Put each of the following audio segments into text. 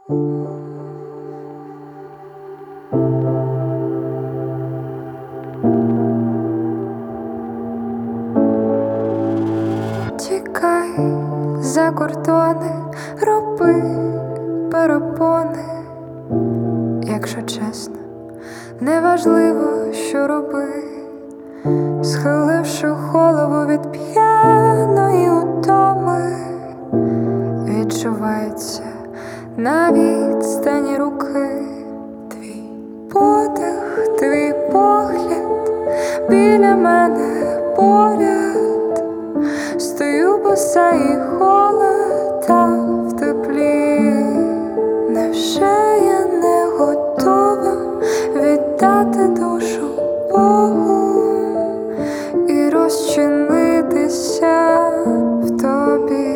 Тікай за кордони, роби перепони. Якщо чесно, неважливо, що роби, схиливши голову від п'яної утоми, відчувається на відстані руки твій подих, твій погляд біля мене поряд. Стою боса і холода в теплі. Невже я не готова віддати душу Богу і розчинитися в тобі?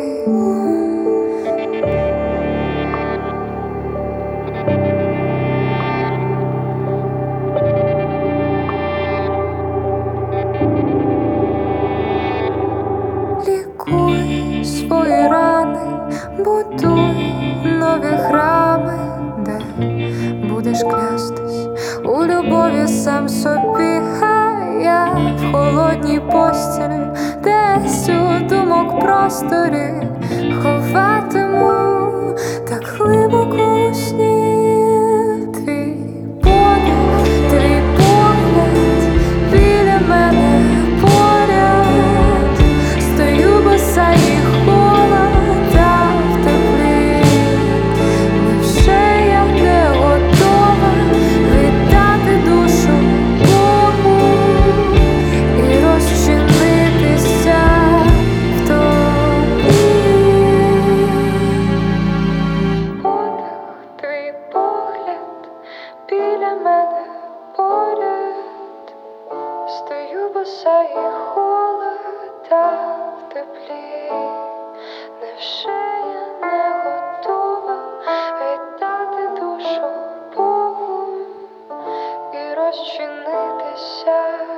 Лікуй свої рани, будуй нові храми, де будеш клястись у любові сам собі. А я в холодній постілі, десь у думок просторі, ховатиму так глибоко у сні твій подих, твій погляд біля мене поряд. Стою боса і холода в теплі. Невже я не готова віддати душу Богу і розчинитися в тобі? Подих, твій погляд біля мене поряд. Стою боса і холода в теплі. Невже я не готова віддати душу Богу і розчинитися